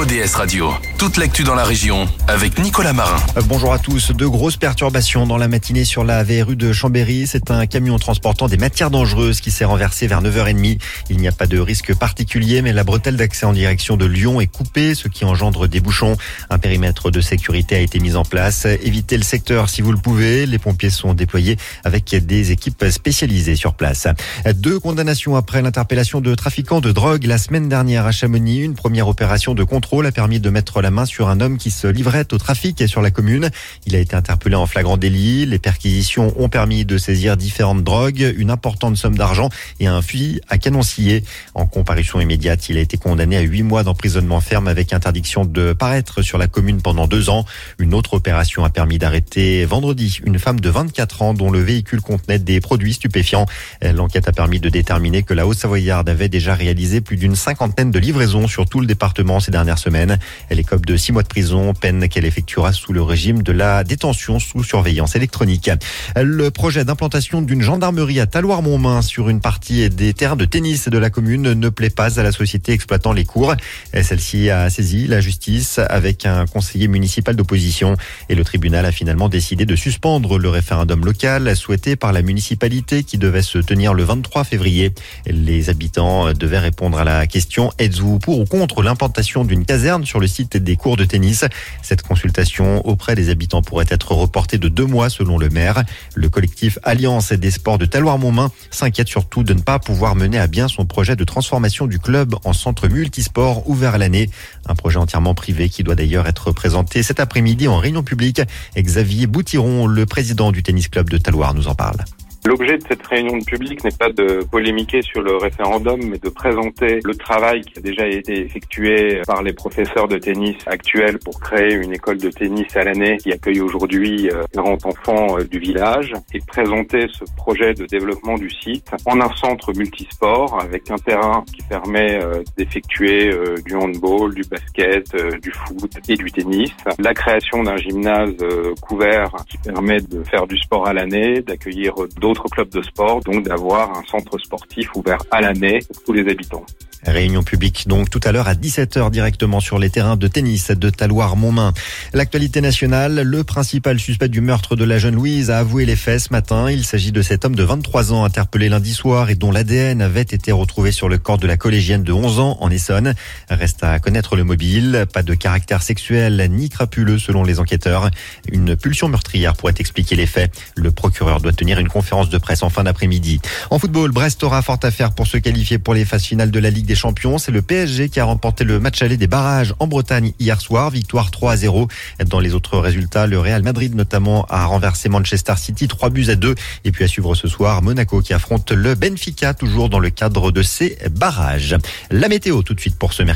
ODS Radio, toute l'actu dans la région avec Nicolas Marin. Bonjour à tous. De grosses perturbations dans la matinée sur la VRU de Chambéry. C'est un camion transportant des matières dangereuses qui s'est renversé vers 9h30. Il n'y a pas de risque particulier, mais la bretelle d'accès en direction de Lyon est coupée, ce qui engendre des bouchons. Un périmètre de sécurité a été mis en place. Évitez le secteur si vous le pouvez. Les pompiers sont déployés avec des équipes spécialisées sur place. 2 condamnations après l'interpellation de trafiquants de drogue la semaine dernière à Chamonix. Une première opération de contrôle a permis de mettre la main sur un homme qui se livrait au trafic sur la commune. Il a été interpellé en flagrant délit. Les perquisitions ont permis de saisir différentes drogues, une importante somme d'argent et un fusil à canoncier. En comparution immédiate, il a été condamné à 8 mois d'emprisonnement ferme avec interdiction de paraître sur la commune pendant 2 ans. Une autre opération a permis d'arrêter vendredi une femme de 24 ans dont le véhicule contenait des produits stupéfiants. L'enquête a permis de déterminer que la Haute-Savoyarde avait déjà réalisé plus d'une 50aine de livraisons sur tout le département ces dernières semaines. Elle écope de 6 mois de prison, peine qu'elle effectuera sous le régime de la détention sous surveillance électronique. Le projet d'implantation d'une gendarmerie à Talloires-Montmain sur une partie des terrains de tennis de la commune ne plaît pas à la société exploitant les cours. Celle-ci a saisi la justice avec un conseiller municipal d'opposition et le tribunal a finalement décidé de suspendre le référendum local souhaité par la municipalité qui devait se tenir le 23 février. Les habitants devaient répondre à la question: êtes-vous pour ou contre l'implantation d'une caserne sur le site des cours de tennis? Cette consultation auprès des habitants pourrait être reportée de 2 mois selon le maire. Le collectif Alliance des sports de Talloires-Montmain s'inquiète surtout de ne pas pouvoir mener à bien son projet de transformation du club en centre multisport ouvert à l'année. Un projet entièrement privé qui doit d'ailleurs être présenté cet après-midi en réunion publique. Xavier Boutiron, le président du tennis club de Talloires, nous en parle. L'objet de cette réunion de public n'est pas de polémiquer sur le référendum, mais de présenter le travail qui a déjà été effectué par les professeurs de tennis actuels pour créer une école de tennis à l'année qui accueille aujourd'hui 40 enfants du village et présenter ce projet de développement du site en un centre multisport avec un terrain qui permet d'effectuer du handball, du basket, du foot et du tennis. La création d'un gymnase couvert qui permet de faire du sport à l'année, d'accueillir d'autres clubs de sport, donc d'avoir un centre sportif ouvert à l'année pour tous les habitants. Réunion publique donc tout à l'heure à 17h directement sur les terrains de tennis de Talloires-Montmain. L'actualité nationale, le principal suspect du meurtre de la jeune Louise a avoué les faits ce matin. Il s'agit de cet homme de 23 ans interpellé lundi soir et dont l'ADN avait été retrouvé sur le corps de la collégienne de 11 ans en Essonne. Reste à connaître le mobile. Pas de caractère sexuel ni crapuleux selon les enquêteurs. Une pulsion meurtrière pourrait expliquer les faits. Le procureur doit tenir une conférence de presse en fin d'après-midi. En football, Brest aura fort à faire pour se qualifier pour les phases finales de la Ligue des Champions. C'est le PSG qui a remporté le match aller des barrages en Bretagne hier soir. Victoire 3-0. Dans les autres résultats, le Real Madrid notamment a renversé Manchester City 3-2. Et puis à suivre ce soir, Monaco qui affronte le Benfica toujours dans le cadre de ces barrages. La météo tout de suite pour ce mercredi.